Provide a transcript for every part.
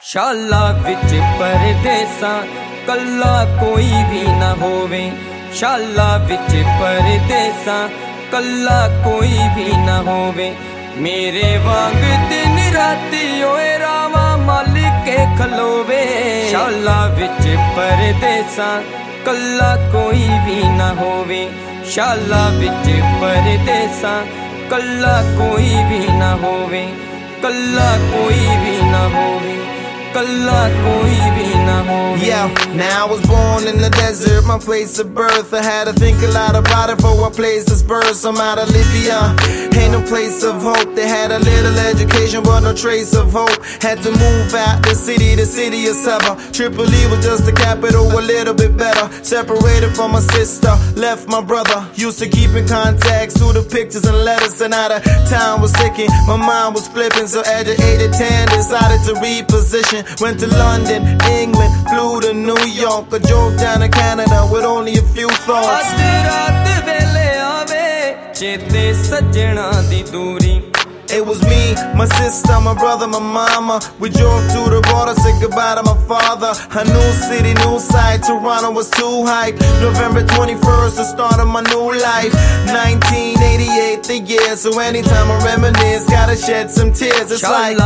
शाला विच परदेसां कल्ला कोई भी ना होवे। शाला विच परदेसां कल्ला कोई भी ना होवे। मेरे वांग दिन राती ओए रामा मालिक के खलोवे। शाला विच परदेसां कल्ला कोई भी ना होवे। शाला विच परदेसां कल्ला कोई भी ना होवे। कल्ला कोई भी ना होवे। कल्ला कोई भी ना होवे। Yeah, now I was born in the desert, my place of birth. I had to think a lot about it for a place this birth. I'm out of Libya, ain't no place of hope. They had a little education but no trace of hope. Had to move out the city of Saba. Tripoli was just the capital, a little bit better. Separated from my sister, left my brother. Used to keep in contact through the pictures and letters. And out of town was ticking, my mind was flipping. So at the age of 10, decided to reposition. Went to London, England, flew to New York. I drove down to Canada with only a few thoughts. It was me, my sister, my brother, my mama. We drove to the border, said goodbye to my father. A new city, new sight, Toronto was too hype. November 21st, the start of my new life. 1988, the year, so anytime I reminisce, gotta shed some tears. It's like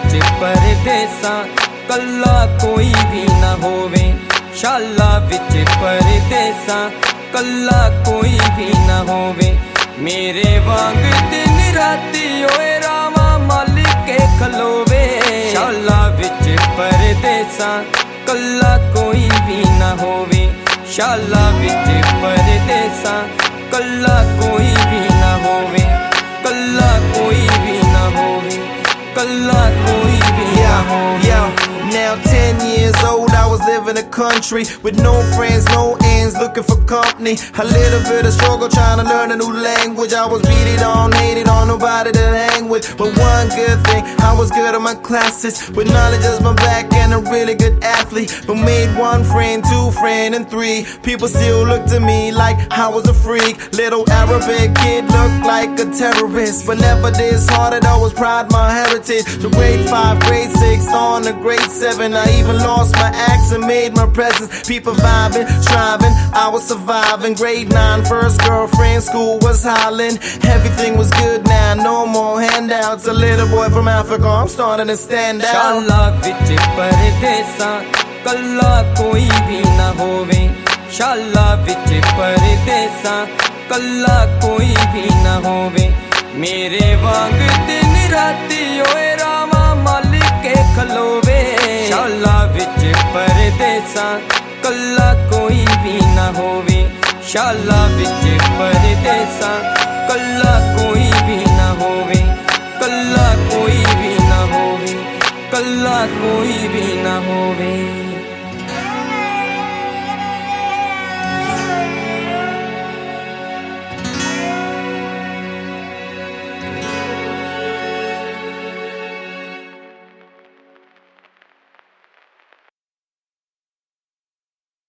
कल्ला कोई भी ना होवे। शाला विच परदेसां कल्ला कोई भी ना होवे। मेरे वांग दिन राती ओए रामा मालिक के खलोवे। शाला विच परदेसां कल्ला कोई भी ना होवे। शाला विच परदेसां कल्ला कोई भी ना होवे। कल्ला कोई भी ना होवे। कल्ला कोई भी ना होवे। Now 10 years old, I was living the country with no friends, no ends, looking for company. A little bit of struggle trying to learn a new language. I was beat it on, hated on, nobody to hang with. But one good thing, I was good at my classes, with knowledge as my back and a really good athlete. But made one friend, two friend, and three. People still looked at me like I was a freak. Little Arabic kid looked like a terrorist, but never disheartened, always proud my heritage. The grade 5, grade 6, on the grade 7, I even lost my accent, made my presence. People vibing, striving, I was surviving. Grade 9, first girlfriend, school was hollering. Everything was good now, no more handouts. A little boy from Africa, I'm starting to stand out. शाला विच परदेसां कल्ला कोई भी ना होवे। शाला विच परदेसां कल्ला कोई भी ना होवे। मेरे वांग दिन राती ओए रामा मालिक के खलोवे। शाला विच परदेसां कल्ला कोई भी ना होवे। शाला विच परदेसां कल्ला कोई भी ना होवे। कल्ला कोई भी ना होवे। कल्ला कोई भी ना होवे।